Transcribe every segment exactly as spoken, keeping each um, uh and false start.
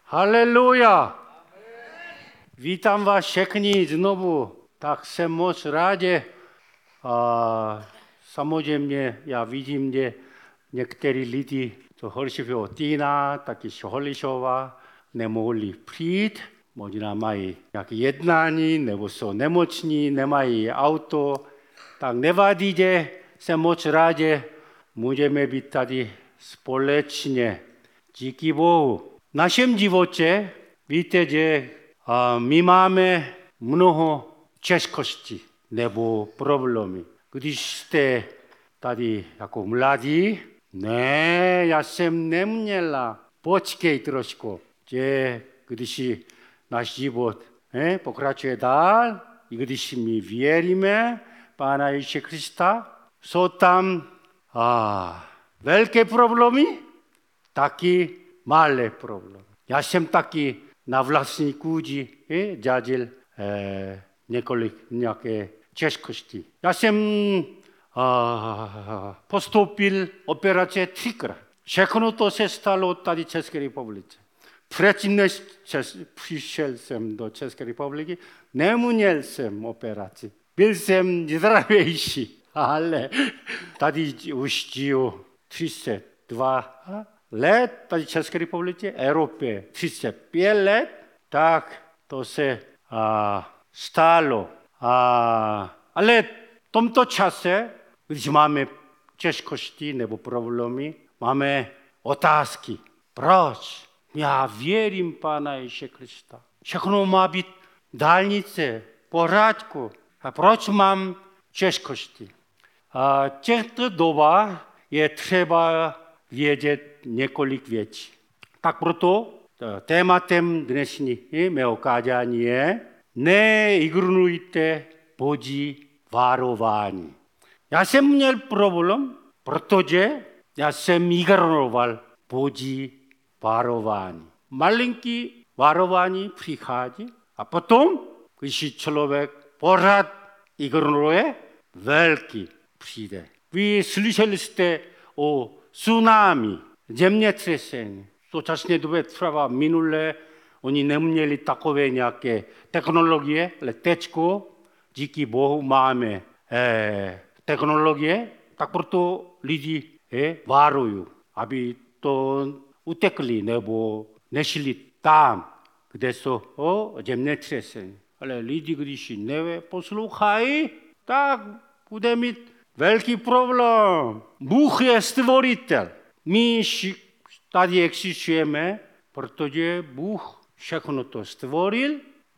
Haleluja! Vítám vás všechny znovu. Tak jsem moc rád. A samozřejmě já vidím, že některý lidi, to horšího týna, taky Holíšova, nemohli přijít. Možná mají nějaké jednání, nebo jsou nemocní, nemají auto. Tak nevadí, že jsem moc rád, že můžeme být tady společně. Díky Bohu. V našem životě víte, že my máme mnoho těžkostí nebo problémy. Když jste tady jako mladí, ne, já jsem neměla. Počkej trošku, že když náš život eh, pokračuje dál, i když my věříme Pána Ježíše Krista, jsou tam a, velké problémy, taky malé problémy. Já jsem taky na vlastní kůži eh, zažil eh, několik nějaké těžkosti. Já jsem a, postoupil operaci třikrát. Všechno to se stalo tady v České republice. Předtím, než přišel jsem do České republiky, neměl jsem operaci. Byl jsem zdravější, ale tady už žiju třicet dva let, tady v České republice, Evropě třicet pět let, tak to se a, stalo. A, ale v tomto čase, když máme těžkosti nebo problémy, máme otázky. Proč? Já věřím Pána Ježíše Krista. Všechno má být dálnice, pořádku. A proč mám těžkosti? A v těchto dobách je třeba vědět několik věcí. Tak proto tématem dnešní mého kázání je neignorujte Boží varování. Já jsem měl problém, protože já jsem ignoroval Boží varování. Malinký varování přichází a potom, když člověk pořád ignoruje, velký přijde. Vy slyšeli jste o tsunami, zemětřesení. V současné době třeba minulé oni neměli takové nějaké technologie, ale teďko díky Bohu máme eh, technologie, tak proto lidi eh, varují, aby to utekli nebo nešli tam, kde jsou o, zemětřesení. Ale lidi, když neposlouchají, tak bude mít velký problém. Bůh je stvořitel. My tady existujeme, protože Bůh všechno to stvořil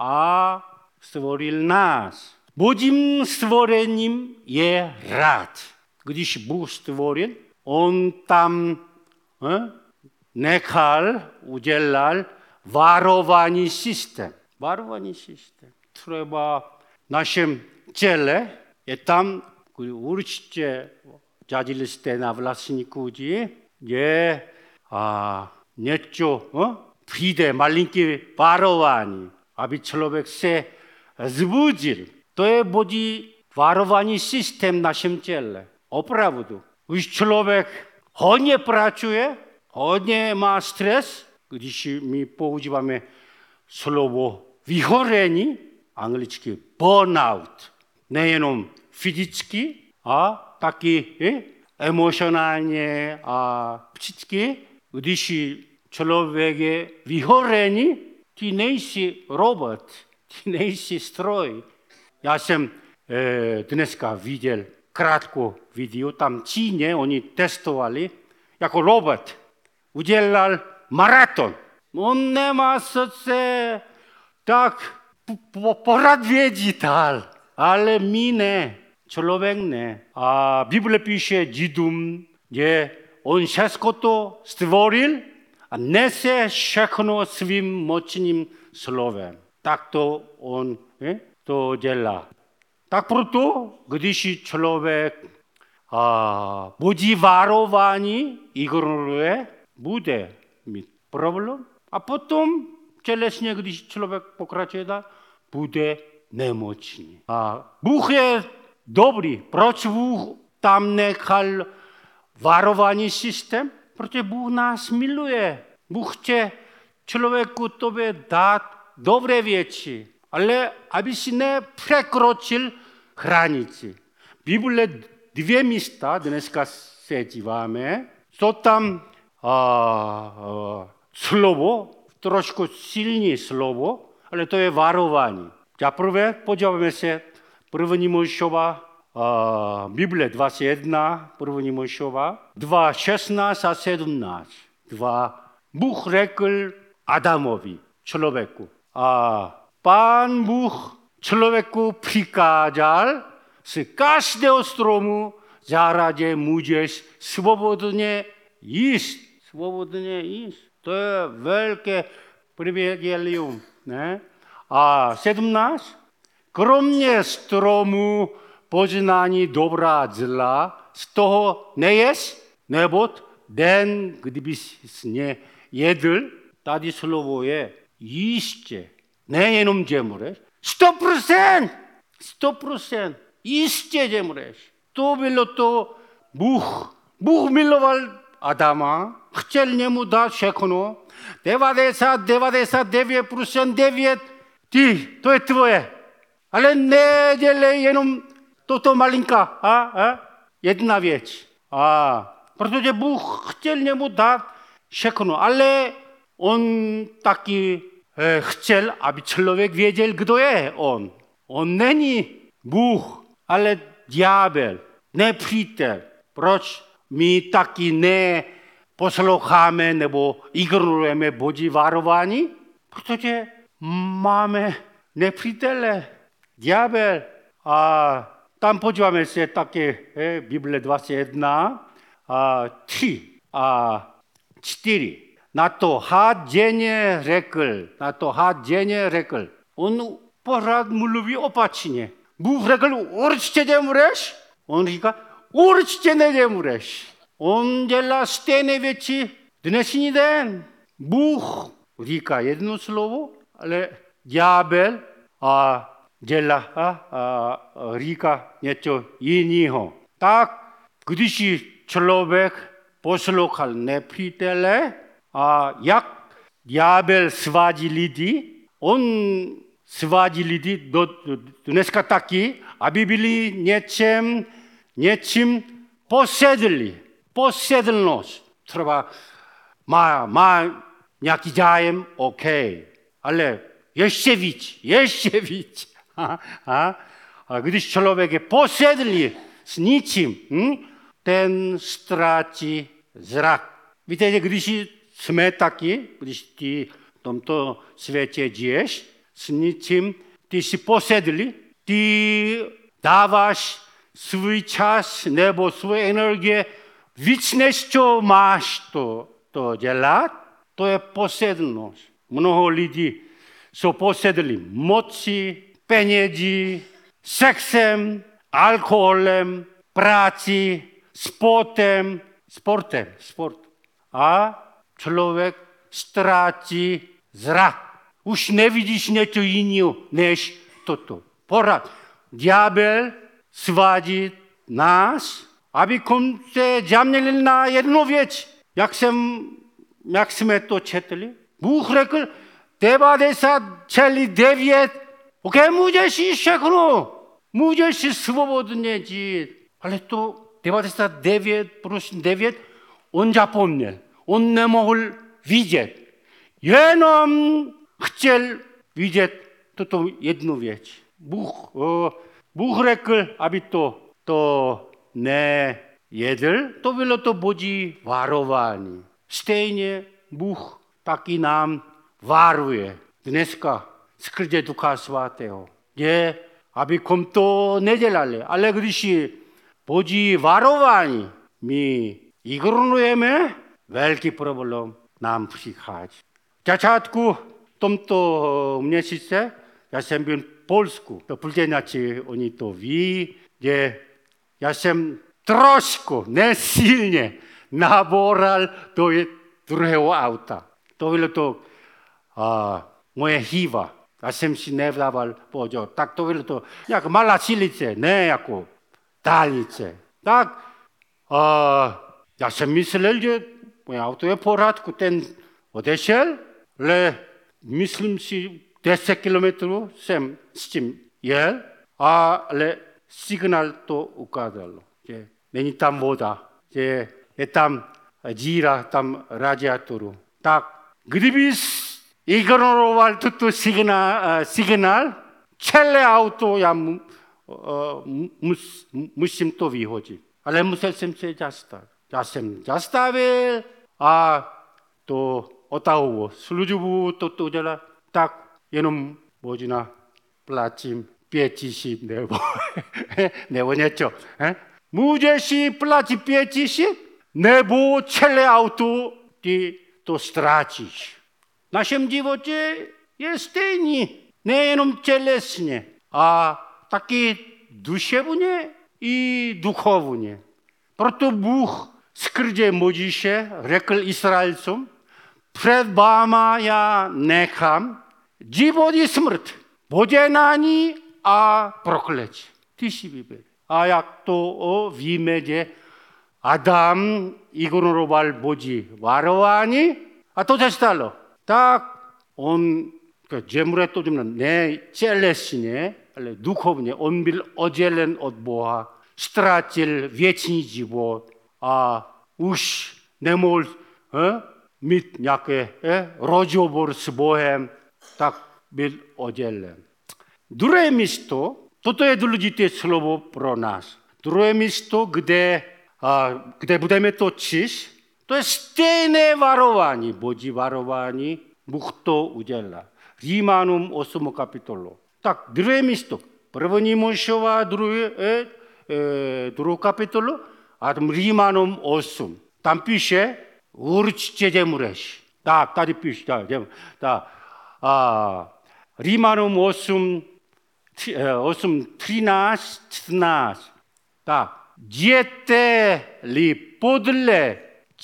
a stvořil nás. Božím stvořením je rád. Když Bůh stvořil, on tam eh, nechal, udělal varování systém. Varování systém. Třeba v našem těle je tam, určitě zažili jste na vlastní kůži, je a, něco, eh, přijde malinké varování, aby člověk se zbudil. To je Boží varování systém v našem těle. Opravdu. Když člověk hodně pracuje, hodně má stres, když my používáme slovo vyhorení, anglicky burnout, nejenom fyzicky, a taky eh, emocionálně a psychicky. Když člověk je vyhorený, ty nejsi robot, ty nejsi stroj. Já jsem eh, dneska viděl krátkou video, tam v Číně oni testovali jako robot. Udělal maraton. On nemá srdce, tak pořád vědí dál, ale my ne, člověk ne. A Bible píše Židům, že on všechno to stvořil a nese všechno svým mocným slovem. Tak to on eh, to dělá. Tak proto, když člověk a, Boží varování ignoruje, bude mít problém. A potom tělesně, když člověk pokračuje dál, bude nemocný. A Bůh je dobrý. Proč Bůh tam nechal varování systém? Protože Bůh nás miluje. Bůh chce člověku tobě dát dobré věci, ale aby si nepřekročil hranici. Bible dvě místa, dneska se díváme, jsou tam a, a, slovo, trošku silné slovo, ale to je varování. Za prvé, podíváme se, první Mojžíšova, a, Bible dvacet jedna, první Mojžíšova, dva, šestnáct a sedmnáct. Dva, Bůh řekl Adamovi, člověku. A Pán Bůh člověku přikázal, z každého stromu zahradě můžeš svobodně jíst. Svobodně jíst. To je velké privilegium. Ne? A sedmnáct. Kromě stromu poznání dobra a zla, z toho nejest, neboť den, kdyby jsi ně jedl, tady slovo je jistě. Nejenom zemřeš. Sto procent! Sto procent! Jistě zemřeš. To bylo to Bůh. Bůh miloval Adama, chtěl němu dát všechno. devadesát, devadesát devět procent devět, ty, to je tvoje. Ale nedělej jenom toto malinká. A, a? Jedna věc. A, protože Bůh chtěl němu dát všechno, ale on taky eh, chtěl, aby člověk věděl, kdo je on. On není Bůh, ale ďábel, nepřítel. Proč my taky neposloucháme nebo ignorujeme Boží varování? Protože máme nepřítele, ďábel. A tam podíváme se také, eh, Bible dvacet jedna, a tři a čtyři. Na to had denně řekl, na to had denně řekl. On pořád mluví opačně. Bůh řekl, určitě zemřeš. On říká, určitě nezemřeš. On dělá stejné věci dnešní den. Bůh říká jedno slovo, ale ďábel a dělá a, a říká něco jiného. Tak, když člověk poslouchal nepřítele a jak ďábel svádí lidi, on svádí lidi do, do, dneska taky, aby byli něčem, něčím posedlí. Posedlnost. Třeba má, má nějaký zájem, OK, ale ještě víc, ještě víc. A, a, a když člověk je posedlý s ničím, hm, ten ztratí zrak. Víte, když jsme taky, když ty v tomto světě žiješ, s ničím, ty jsi posedlý, ty dáváš svůj čas nebo svou energie víc, než co máš to, to dělat, to je posedlnost. Mnoho lidí jsou posedlí moci, penězi, sexem, alkoholem, práci, sportem, sportem, sport. A člověk ztratí zrak. Už nevidíš něco jiného, než toto. Pořád. Ďábel svádí nás, abychom se zaměřili na jednu věc. Jak, jsem, jak jsme to četli? Bůh řekl, devadesát celá devět, ok, můžeš jít všechno. Můžeš si svobodně žít. Ale to devadesát devět procent devět on zapomněl. On nemohl vidět. Jenom chtěl vidět toto jednu věc. Bůh, oh, Bůh řekl, aby to, to nejedl. To bylo to Boží varování. Stejně Bůh taky nám varuje. Dneska skrze Ducha Svatého. Je, abychom to nedělali. Ale když je Boží varování my ignorujeme, velký problém nám přichází. V začátku tomto měsíce já jsem byl v Polsku. To Plzeňáci, oni to ví, že já jsem trošku, nesilně naboral do druhého auta. To bylo to a, moje chyba. Já jsem si nevdával pozor. Tak to bylo to jak malá silnice, ne jako dálnice. Tak a, já jsem myslel, že moje auto je v pořádku. Ten odešel, le myslím si deset kilometrů jsem s tím jel, ale signál to ukázalo, že není tam voda, že je tam díra, tam radiátoru. Tak kdybys ignoroval tuto signál, signál celé auto já mu, uh, mus, musím to vyhodit. Ale musel jsem se zastavit. Já jsem zastavil a to otahovo službu toto dělá, tak jenom možná platím pět tisíc nebo, nebo něco. Můžeš platit pět tisíc, nebo celé auto ty to ztrátíš. V našem životě je stejný, nejenom tělesně, a taky duševně i duchovně. Proto Bůh skrze Mojžíše řekl Izraelcům, před váma já nechám život i smrt, požehnání a prokletí. Ty si vyber. A jak to víme, že Adam ignoroval Boží varování, a to se stalo. Tak on 재물에 또 좀 내 tělesně, ale duchovně, on byl oddělen od Boha, ztratil věčný život a už nemohl eh, mít nějaké eh, rozhovor s Bohem, tak byl oddělen. Druhé místo, toto je důležité slovo pro nás. Druhé místo, kde, a, kde budeme to číst, to je stejné varování, Boží varování, Bůh to udělá. Římanům osmou kapitolu. Tak druhé místo, první Mojžíšova druhé, eh, eh, druhou kapitolu, a tam Římanům osm. Tam píše, určitě zemřeš. Tak, tady píše, tak, tak. A Římanům osm, osm, třináct, čtrnáct. Tak, jděte-li podle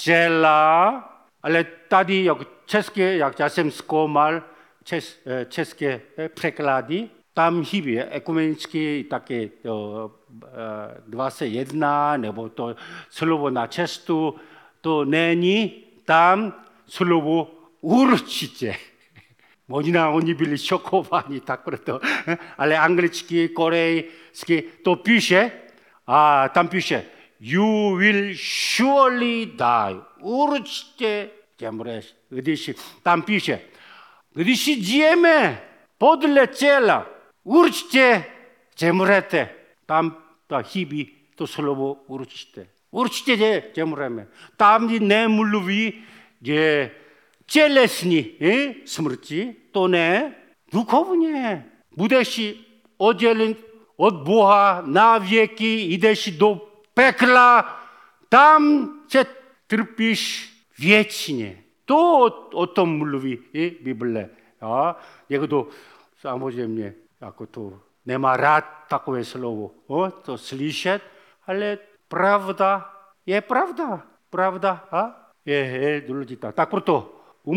těla, ale tady, jak české, jak já jsem zkoumal, Čes, české překlady, tam chybí ekumenicky také to, dvacet jedna, nebo to slovo na cestu, to není tam slovo určitě. Možná oni byli šokováni, tak proto, ale anglicky, korejsky to píše, a tam píše, you will surely die. Určitě zemřeš. Když tam píše, když žijeme podle těla, určitě zemřete. Tam to chybí to slovo určitě. Určitě zemřeme. Tam nemluví, že tělesní eh, smrti, to ne, duchovně. Budeš oddělen od Boha na věky, jdeš do pekla, tam se trpíš věčně. To o, o tom mluví i Bible. A někdo samozřejmě jako to nemá rád takové slovo, o, to slyšet, ale pravda je pravda. Pravda a? Je, je důležitá. Tak proto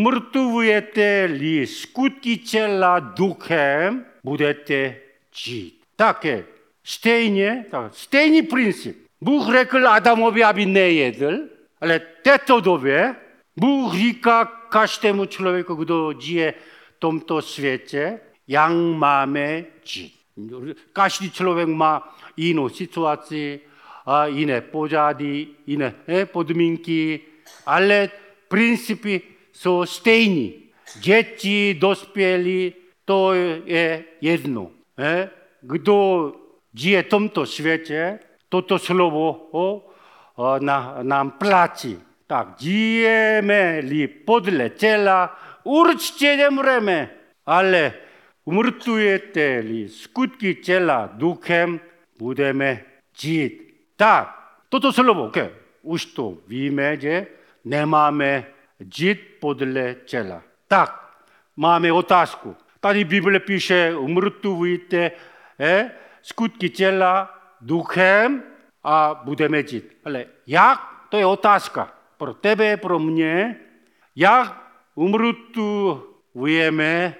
umrtvujete-li skutky těla duchem, budete žít. Také stejně, tak, stejný princip. Bůh řekl Adamovi, aby nejedl, ale v této době Bůh říká každému člověku, kdo žije v tomto světě, jak máme žít. Každý člověk má jinou situaci, a jiné pořady, jiné eh, podmínky, ale principy jsou stejné. Děti, dospělí, to je jedno. Eh? Kdo žije v tomto světě, toto slovo oh, oh, na, nám platí. Tak žijeme-li podle těla, určitě zemřeme, ale umrtvujete-li skutky těla duchem, budeme žít. Tak, toto slovo, okay. Už to víme, že nemáme žít podle těla. Tak, máme otázku. Tady Bible píše, umrtvujte eh, skutky těla duchem a budeme žít. Ale jak? To je otázka. Pro tebe, pro mě, jak umrtvujeme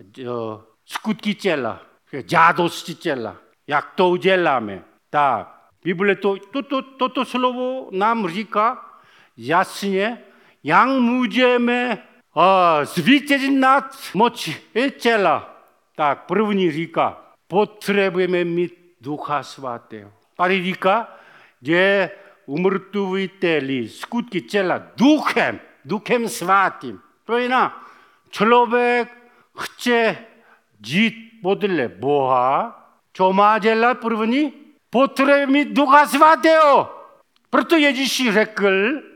skutky těla, žádosti těla. Jak to uděláme? Tak, Bible to, toto, toto slovo nám říká jasně, jak můžeme a zvítězit nad mocí těla. Tak první říká, potřebujeme mít Ducha Svatého. Tady říká, že umrtvitelí skutky těla duchem, duchem svatým. To je na člověk chce žít podle Boha, co má dělat první? Potřebuje mít Ducha Svatého. Proto Ježíš řekl,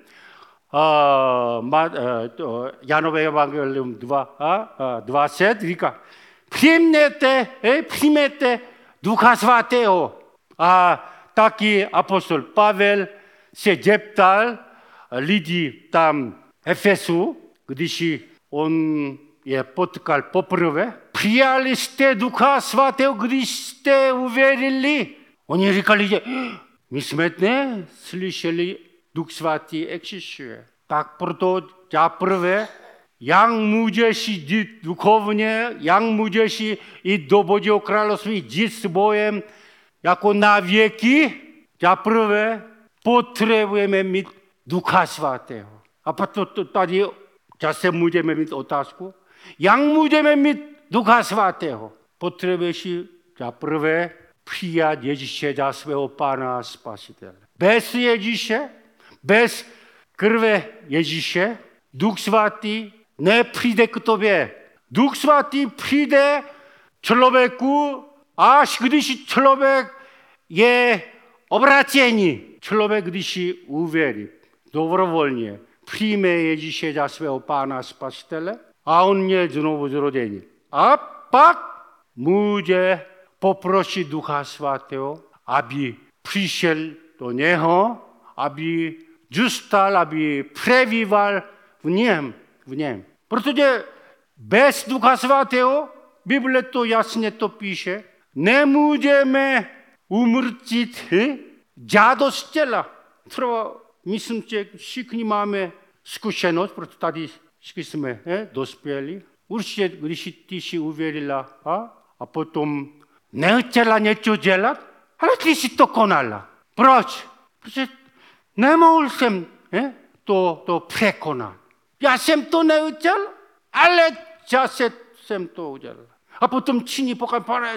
uh, uh, Janové evangelium dva, uh, dvacet, říká, přijměte, eh, přijměte Ducha Svatého. A taky apostol Pavel se zeptal lidí tam Efesu, když on je potkal poprvé, přijali jste Ducha Svatého, když jste uvěřili. Oni říkali, že my jsme ne slyšeli, Duch Svatý existuje. Tak proto za prvé, jak můžeš jít duchovně, jak můžeš jít do Božího království, žít s Bohem jako na věky, za prvé potřebujeme mít Ducha Svatého. A proto tady zase můžeme mít otázku, jak můžeme mít Ducha Svatého? Potřebuješ za prvé přijat Ježíše za svého Pána a Spasitele. Bez Ježíše, bez krve Ježíše, Duch Svatý nepřijde k tobě. Duch Svatý přijde člověku, až když člověk je obrácený. Člověk, když uvěří dobrovolně, přijme Ježíše za svého Pána a Spasitele a on je znovu zrozený. A pak může poprosit Ducha Svatého, aby přišel do něho, aby zůstal, aby přebýval v něm. V něm. Protože bez Ducha Svatého, Bible to jasně to píše, nemůžeme umrtit žádost těla. Třeba myslím, že všichni máme zkušenost, protože tady všichni jsme eh, dospěli. Určitě, když ty jsi uvěřila a, a potom nechtěla něco dělat, ale ty jsi to konala. Proč? Protože nemohl jsem eh, to, to překonat. Já jsem to neudělal, ale zase jsem to udělal. A potom činí pokapane.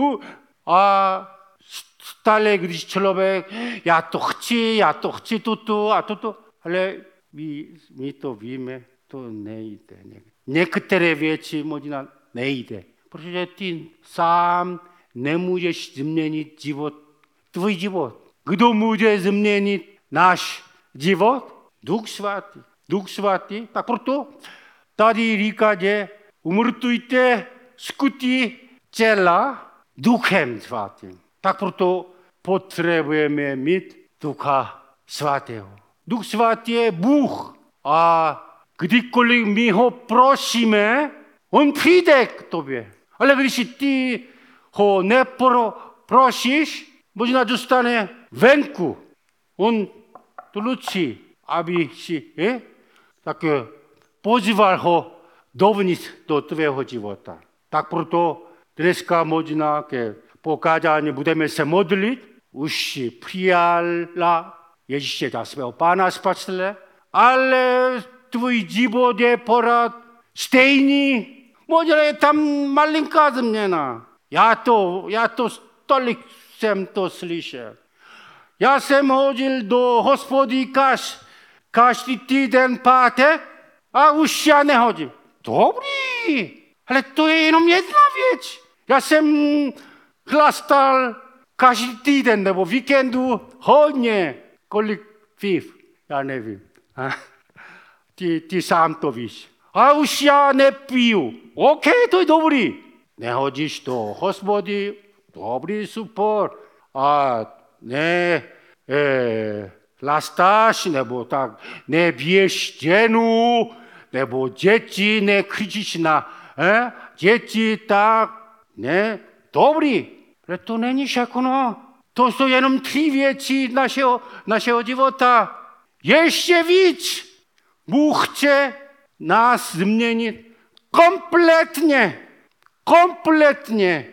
A stále, když člověk, já to chci, já to chci toto a toto, ale my, my to víme, to nejde. Některé věci možná nejde, protože ty sám nemůžeš změnit život, tvůj život. Kdo může změnit náš život? Duch Svatý. Duch Svatý, tak proto tady říká, že umrtvujte skutky těla Duchem Svatým. Tak proto potřebujeme mít Ducha Svatého. Duch Svatý je Bůh a kdykoliv my ho prosíme, on přijde k tobě. Ale když ty ho neprosíš, možná dostane venku. On tlučí, aby si eh, tak pozval ho dovnitř do tvého života. Tak proto dneska možná ke pokázání budeme se modlit, už si přijala Ježíše za svého Pána Spasitele, ale tvůj život je pořád stejný. Možná je tam malinká změna. Já to, já to tolik jsem to slyšel. Já jsem hodil do hospody kaš, každý týden pátek a už já nehodím. Dobrý, ale to je jenom jedna věc. Já jsem chlastal každý týden nebo víkendu hodně, kolik piv, já nevím. Ty, ty sám to víš. A už já nepiju. OK, to je dobrý. Nehodíš do hospody, dobrý, super. A ne eh, chlastáš, nebo tak nebiješ ženu, nebo děti, nekřičíš na eh, děti, tak ne, dobrý. Ale to není všechno. To jsou jenom tři věci našeho, našeho života. Ještě víc. Bůh chce nás změnit kompletně. Kompletně.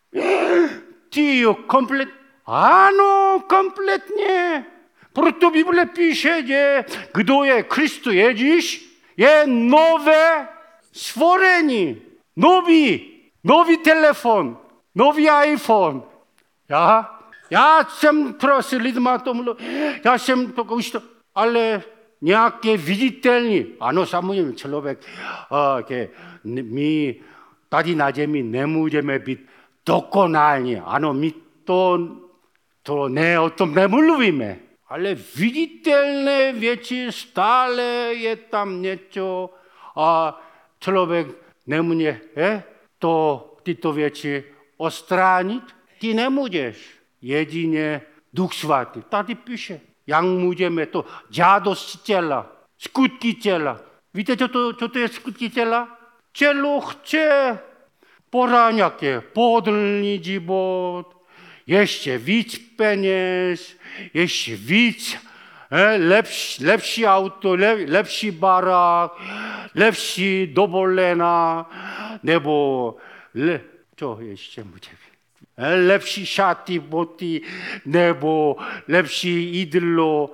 Ty jo, kompletně. Ano, kompletně. Proto Bible píše, že kdo je Kristus Ježíš, je nové stvorení, nový, nový telefon, nový iPhone. Já, já jsem prostě lidma to mluvil, já jsem to už to, ale nějaké viditelní, ano, samozřejmě člověk, uh, my tady na zemi nemůžeme být dokonální, ano, my to, to ne, o tom nemluvíme, ale viditelné věci stále je tam něco a člověk nemůže eh, to, tyto věci odstranit, ty nemůžeš, jedině Duch Svatý. Tady píše, jak můžeme to žádosti těla, skutky těla. Víte, co to, co to je skutky těla? Tělo chce pořádně, pohodlný život, ještě víc peněz, ještě víc, eh, lepší, lepší auto, lep, lepší barák, lepší dovolená, nebo le, co ještě může být? Lepší šaty, boty, nebo lepší jídlo.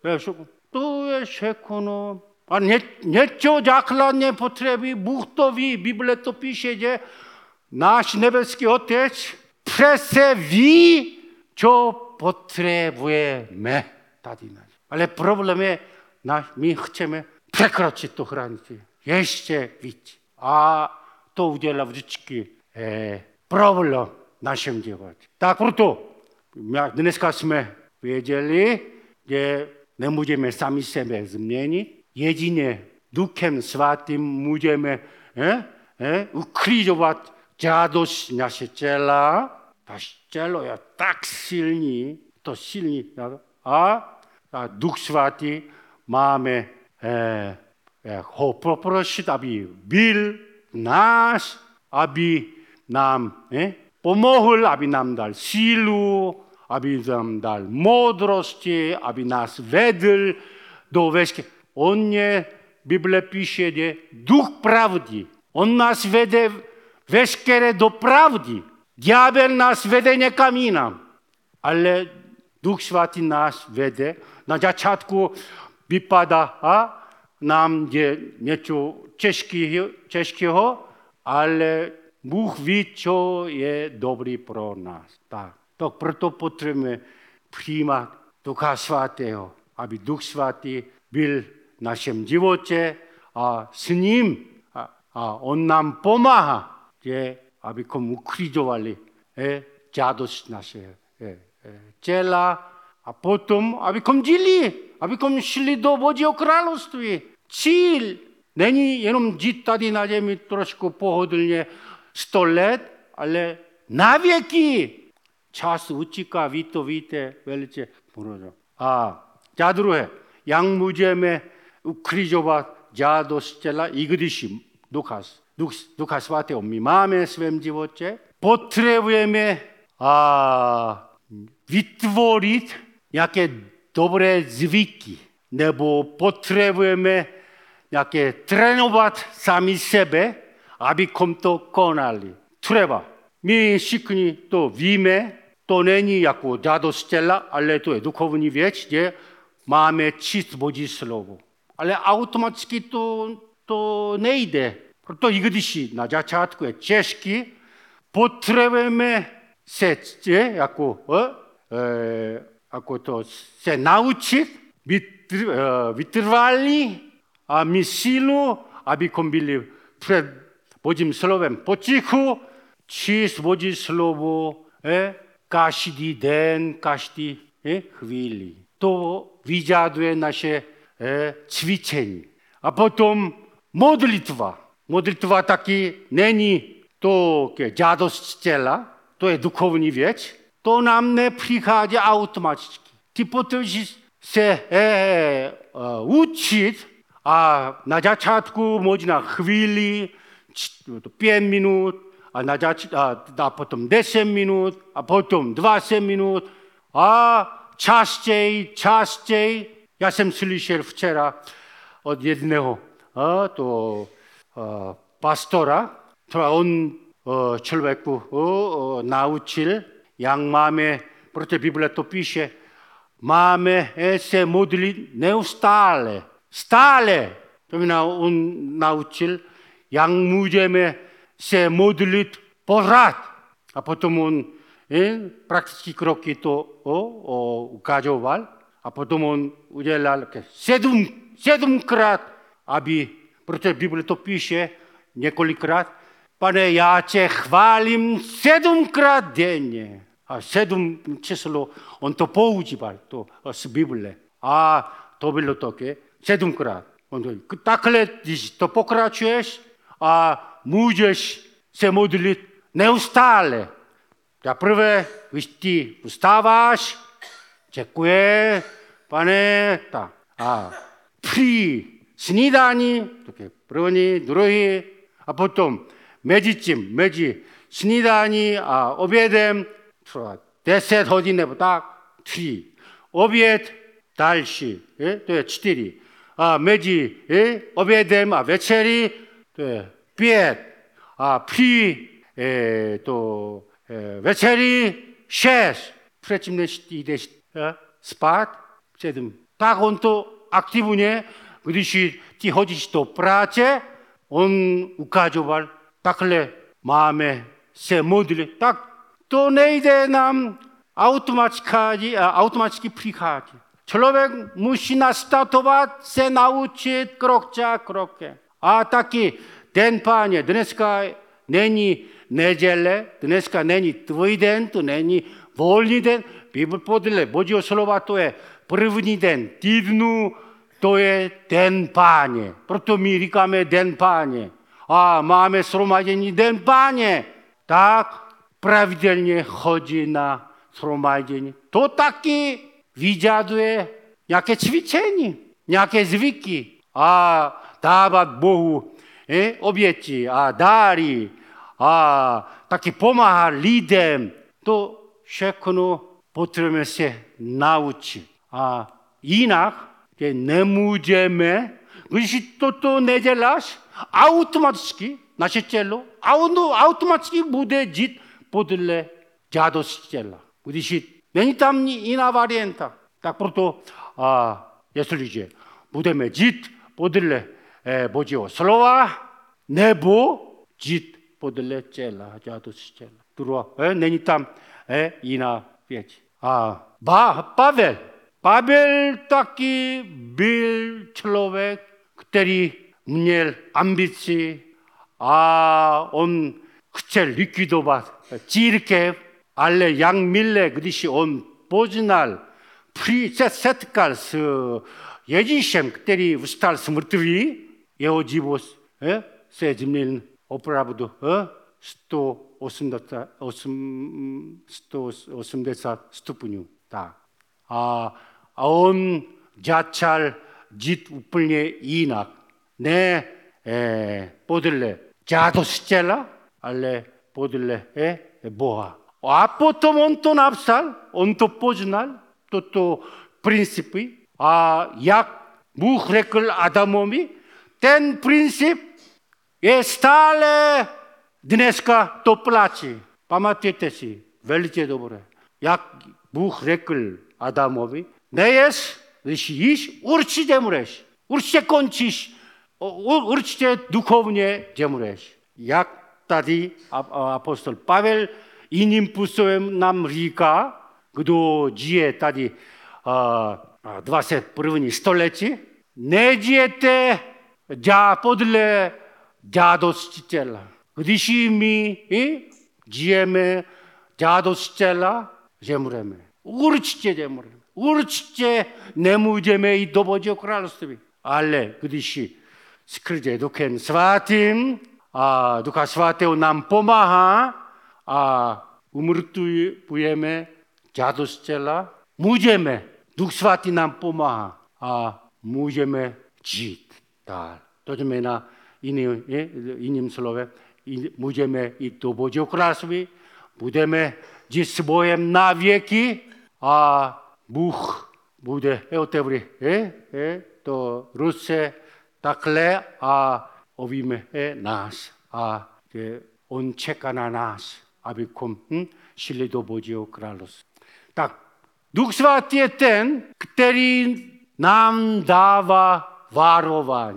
To je všechno. A ně, něco základně potřeby, Bůh to ví, Bible to píše, že náš nebeský Otec přece ví, co potřebujeme tady. Ale problém je, my chceme překročit tu hranici. Ještě víc. A to udělá vždycky eh, problém v našem životě. Tak proto dneska jsme věděli, že nemůžeme sami sebe změnit. Jedině Duchem Svatým můžeme eh, eh, uklidňovat žádost naše těla. Naše tělo je tak silný, to silný. A, a Duch Svatý máme eh, ho poprosit, aby byl nás, aby nám eh, pomohl, aby nám dal sílu, aby nám dal moudrosti, aby nás vedl do veškeré. On je, Bible píše, že Duch pravdy. On nás vede veškeré do pravdy. Ďábel nás vede někam jinam. Ale Duch Svatý nás vede. Na začátku vypadá a nám je něco těžkého, těžkého, ale Bůh ví, co je dobrý pro nás. Tak, tak proto potřebujeme přijímat Ducha Svatého, aby Duch Svatý byl v našem životě a s ním a, a on nám pomáhá, že abychom uklidňovali eh, žádost naše eh, eh, těla a potom abychom žili, abychom šli do Božího království. Cíl není jenom žít tady na zemi trošku pohodlně sto let, ale na věky. Čas utíká, vy to víte velice. A za druhé, jak můžeme uklidňovat žádost těla, i když Ducha, Duch, Ducha Svatého my máme v svém životě, potřebujeme a, vytvořit nějaké dobré zvyky, nebo potřebujeme nějaké trénovat sami sebe, abychom to konali. Třeba. My všichni to víme, to není jako žádost těla, ale to je duchovní věc, že máme číst Boží slovo. Ale automaticky to, to nejde. Proto i když na začátku je těžký, potřebujeme se, jako, eh, jako to, se naučit být vytrvalí a mít sílu, abychom byli před Božím slovem potichu, číst Boží slovo eh, každý den, každý eh, chvíli. To vyžaduje naše eh, cvičení. A potom modlitva. Modlitva taky není to žádost těla, to je duchovní věc. To nám nepřichází automaticky. Ty potřebuješ se eh, uh, učit a na začátku možná chvíli, pět minut, a, na zač- a, a potom deset minut, a potom dvacet minut, a častěji, častěji. Já jsem slyšel včera od jedného a, to, a, pastora, to on a, člověku a, a, naučil, jak máme, protože Bible to píše, máme se modlit neustále, stále, To mě on naučil, jak můžeme se modlit pořád. A potom on eh, praktické kroky to o, o, ukazoval. A potom on udělal sedm, sedmkrát, aby, protože Bible to píše několikrát, Pane, já tě chválím sedmkrát denně. A sedm číslo, on to používal to z Bible. A to bylo také sedmkrát. On to, takhle, když to pokračuješ, a můžeš se modlit neustále. Za prvé, když ty vstáváš, děkuje, Pane, tak. A při snídání, také první, druhý, a potom mezi tím, mezi snídání a obědem, třeba deset hodin nebo tak, tři. Oběd, další, je? To je čtyři. A mezi je? obědem a večeří, to je pět. A při e, to e, večeří šest. Předtím, než ty jdeš e, spát, sedm. Tak on to aktivně, když ty hodíš do práce, on ukazoval, takhle máme se modlit. Tak to nejde nám automaticky, automaticky přichází. Člověk musí nastartovat, se naučit krok za krokem. A taky den Páně, dneska není neděle, dneska není tvůj den, to není volný den. Bible podle Božího slova to je první den týdnu, to je den Páně. Proto my říkáme den Páně. A máme shromáždění den Páně. Tak pravidelně chodí na shromáždění. To taky vyžaduje nějaké cvičení, nějaké zvyky. A dávat Bohu eh, oběti a dáry a taky pomáhat lidem. To všechno potřebujeme se naučit. A jinak nemůžeme, když toto neděláš, automaticky naše tělo automaticky bude žít podle žádosti těla. Když není tam jiná varianta, tak proto, a, jestliže budeme žít podle eh, Božího slova, nebo žít podle těla, žádosti těla. Druhá, eh, není tam eh, jiná věc. A ba, Pavel, Pavel taky byl člověk, který měl ambici a on chtěl likvidovat církev, ale jakmile, když on poznal, setkal s Ježíšem, který vstal z mrtvých, jeho život eh, se změnil opravdu eh, sto osmdesát stupňů. Tak. A, a on začal žít úplně jinak. Ne eh, podle žádosti těla, ale podle eh, Boha. A potom on to napsal, on to poznal, toto principy. A jak Bůh řekl Adamovi, ten princip je stále dneska to platí. Pamatujte si, velice dobře. Jak Bůh řekl Adamovi, nejes, když jíš, určitě zemřeš. Určitě končíš, určitě duchovně zemřeš. Jak tady apostol Pavel jiným způsobem nám říká, kdo žije tady dvacátém prvním století, nežijete podle žádosti těla. Když my žijeme žádosti těla, zemřeme. Určitě zemřeme. Určitě nemůžeme jít do Božího království. Ale když skrze Duchem Svatým a Ducha Svatého nám pomáhá a umrtvujeme žádost těla, můžeme, Duch Svatý nám pomáhá a můžeme žít dál. To znamená, jiným, jiným slovem, můžeme jít do Božího království, budeme žít s Bohem na věky a Bůh bude otevřít eh, eh, to ruce takhle a ovíme eh, nás. A eh, on čeká na nás, abychom hm, šli do Božího království. Tak, Duch Svatý je ten, který nám dává varování.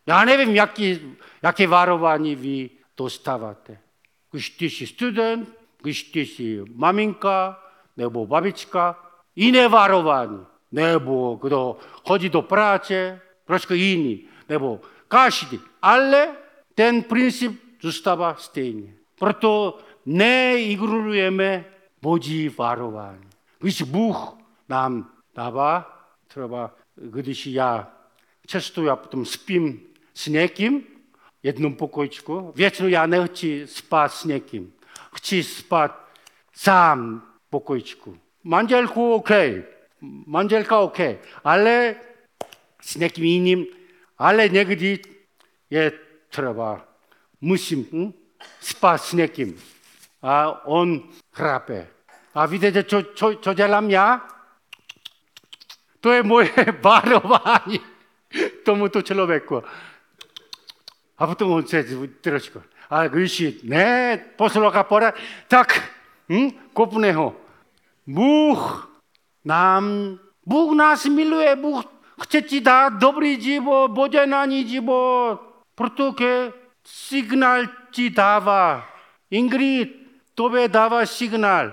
Já nevím, jaký, jaké varování vy dostáváte. Když ty jsi student, když ty jsi maminka nebo babička, jiné varování. Nebo kdo chodí do práce, trošku jiný. Nebo každý. Ale ten princip zůstává stejný. Proto neignorujeme Boží varování. Když Bůh nám dává, třeba když já cestuji a potom spím s někým, jednom pokojičku, většinou já nechci spát s někým. Chci spát sám v pokojičku. Manželku OK, manželka OK, ale s někým jiným, ale někdy je třeba, musím hm, spát s někým. A on chrape. A vidíte, co, co, co dělám já? To je moje varování tomuto člověku. A potom on se trošku. A když ne poslouchá porad, tak hm, kopne ho. Bůh nám, Bůh nás miluje, Bůh chce ti dát dobrý život, požehnaný život. Protože signál ti dává. Ingrid, tobě dává signál.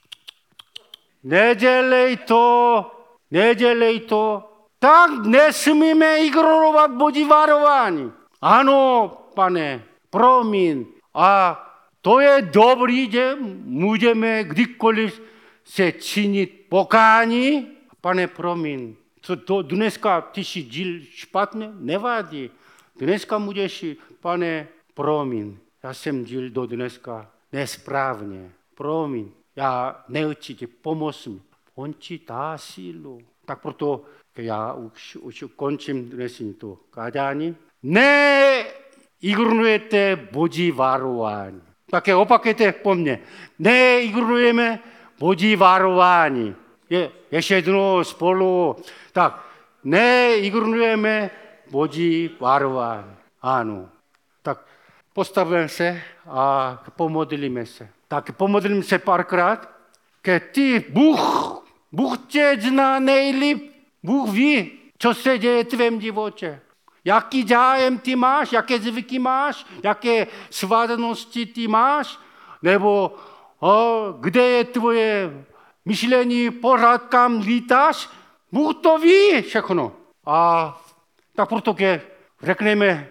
Nedělej to, nedělej to. Tak nesmíme ignorovat Boží varování. Ano, pane, promiň. A to je dobrý, že můžeme kdykoliv se činit pokání. Pane, promiň. Co to dneska ty jsi žil špatně? Nevadí. Dneska můžeš, pane, promiň. Já jsem žil do dneska nesprávně. Promiň. Já nechci ti pomoct mi. On ti dá sílu. Tak proto já už, už končím dnesní to kázání. Ne ignorujete Boží varování. Také opakujte po mně. Ne ignorujeme Boží varování. Je, ještě jednou spolu. Tak, ne ignorujeme Boží varování. Ano. Tak postavíme se a pomodlíme se. Tak pomodlíme se párkrát. Ke ty, Bůh, Bůh tě zná nejlíp. Bůh ví, co se děje v tvém životě. Jaký zájem ty máš, jaké zvyky máš, jaké svaznosti ty máš, nebo o, kde je tvoje myšlení, pořád kam lítáš. Bůh to ví všechno. A tak proto řekneme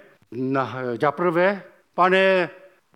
za prvé, pane,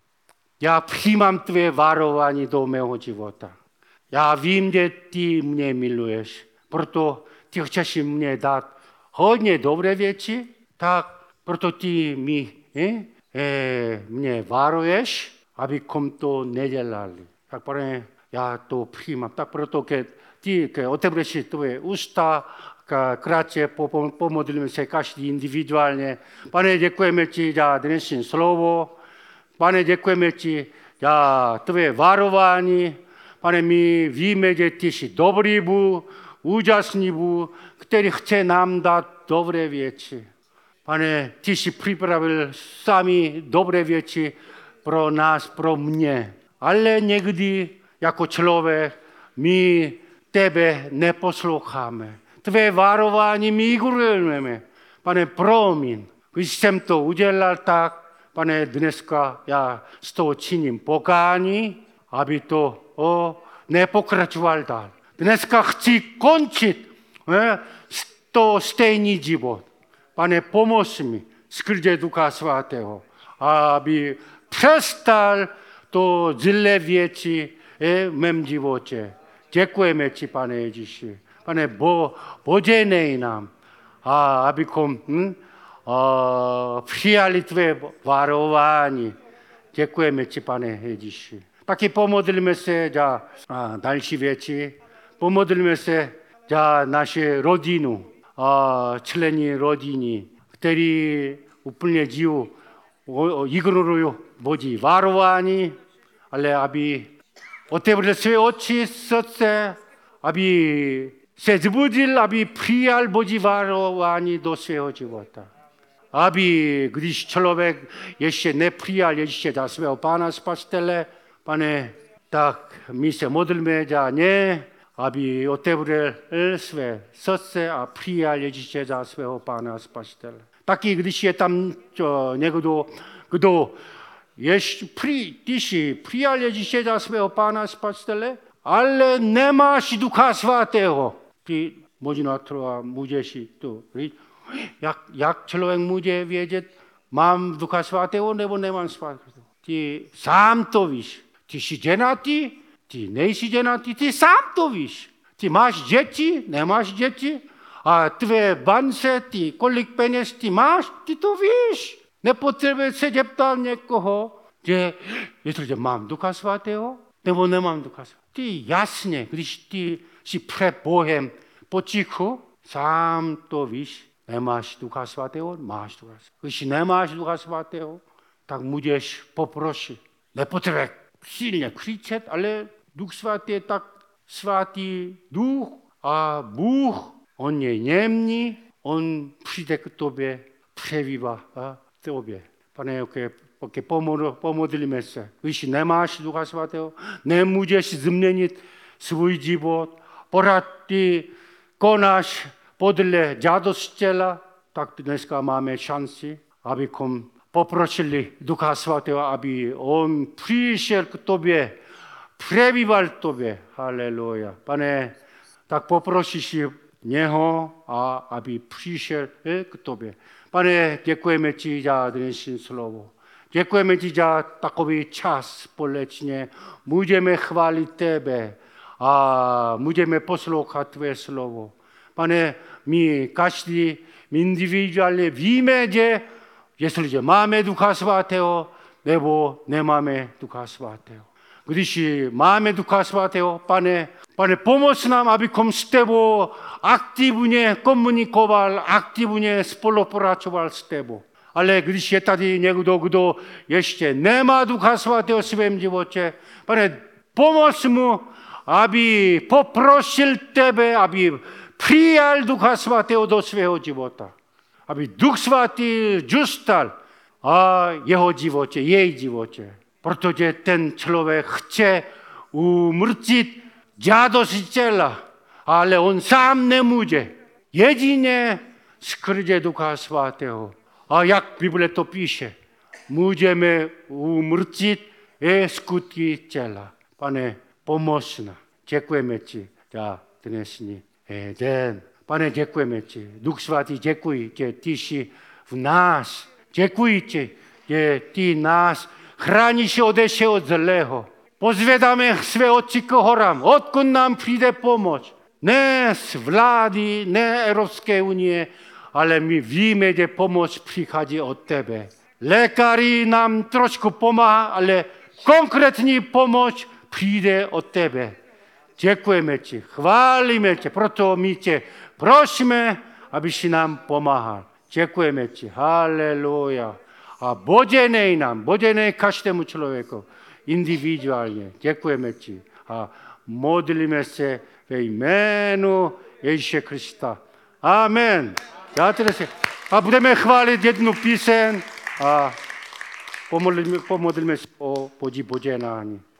já přijímám tvé varování do mého života. Já vím, že ty mě miluješ, proto ty chceš mě dát hodně dobré věci, tak proto ty mi, eh, eh, mě varuješ, abychom to nedělali. Tak pane, já to přijímám. Tak proto ty otevřeš tvoje ústa, krátce pomodlíme se každý individuálně. Pane, děkujeme ti za dnešní slovo. Pane, děkujeme ti za tvé varování. Pane, my víme, že ty jsi dobrý Bůh, úžasný Bůh, který chce nám dát dobré věci. Pane, ty jsi připravil sami dobré věci pro nás, pro mě. Ale někdy jako člověk my tebe neposloucháme. Tvé varování my ignorujeme. Pane, promiň, když jsem to udělal tak, pane, dneska já z toho činím pokání, aby to o, nepokračoval dál. Dneska chci končit ne, to stejný život. Pane, pomoz mi skrze Ducha Svatého, aby přestal to zlé věci v mém životě. Děkujeme ti, pane Ježíši. Pane, bo, požehnej nám, a abychom hm, a, přijali tvé varování. Děkujeme ti, pane Ježíši. Taky pomodlíme se za a, další věci. Pomodlíme se za naši rodinu, a členy rodiny, kteří úplně žijí, ignorují Boží varování, ale aby otevřel své oči, srdce, aby se zbudil, aby přijal Boží varování do svého života. Aby, když člověk ještě nepřijal ještě za svého Pána Spasitele, pane, tak my se modlíme za ně, aby otevřel své srdce a přijal Ježíše za svého Pána Spasitele. Taky když je tam čo, někdo, kdo ještě při, ty jsi přijal Ježíše za svého pána spasitele, ale nemáš Ducha Svatého. Ty možná třeba můžeš to říct, jak, jak člověk může vědět, mám Ducha Svatého nebo nemám Svatého. Ty sám to víš. Ty jsi ženatý, ty nejsi ženatý, ty sám to víš. Ty máš děti, nemáš děti, a tvé bance, ty kolik peněz ty máš, ty to víš. Nepotřebuje se zeptat někoho, že jestliže mám Ducha Svatého, nebo nemám Ducha Svatého. Ty jasně, když ty jsi před Bohem potichu, sám to víš, nemáš Ducha Svatého, máš Ducha Svatého. Když nemáš Ducha Svatého, tak můžeš poprosit. Nepotřebuje silně křičet, ale Duch Svatý je tak svatý duch a Bůh, on je němný, on přijde k tobě, přebývá v tobě. Pane, okay, okay, pomodlíme se. Když nemáš Ducha Svatého, nemůžeš změnit svůj život, pořád ty konáš podle žádosti těla, tak dneska máme šanci, abychom poprosili Ducha Svatého, aby on přišel k tobě, přebýval k tobě. Haleluja. Pane, tak poprosíš něho, a aby přišel k tobě. Pane, děkujeme ti za dnešní slovo. Děkujeme ti za takový čas společně. Můžeme chválit tebe a můžeme poslouchat tvé slovo. Pane, my každý individuálně víme, že jestliže máme Ducha Svatého, nebo nemáme Ducha Svatého. Když máme Ducha Svatého, pane, pane, pomoz nám, abychom s tebou aktivně komunikoval, aktivně spolupracoval s tebou. Ale když je tady někdo, kdo ještě nemá Ducha Svatého v svém životě, pane, pomoz mu, aby poprosil tebe, aby přijal Ducha Svatého do svého života. Aby Duch Svatý zůstal a jeho životě, její životě. Protože ten člověk chce umrtit žádosti těla, ale on sám nemůže. Jedině skrze Ducha Svatého. A jak Bible to píše, můžeme umrtit i skutky těla. Pane, pomoz nám. Děkujeme ti za dnešní den. Pane, děkujeme ti. Duch Svatý, děkuji, že ty jsi v nás. Děkuji ti, že ty nás chráníš ode všeho zlého. Pozvedáme své oči k horám, odkud nám přijde pomoc. Ne z vlády, ne Evropské unie, ale my víme, že pomoc přichází od tebe. Lékaři nám trošku pomáhá, ale konkrétní pomoc přijde od tebe. Děkujeme ti, chválíme tě, proto my tě prosíme, abyš nám pomáhal. Děkujeme ti, haleluja. A boděnej nám, boděnej každému člověku, individuálně. Děkujeme ti a modlíme se ve jménu Ježíše Krista. Amen. A budeme chválit jednu píseň a pomodlíme, pomodlíme se o boží požehnání.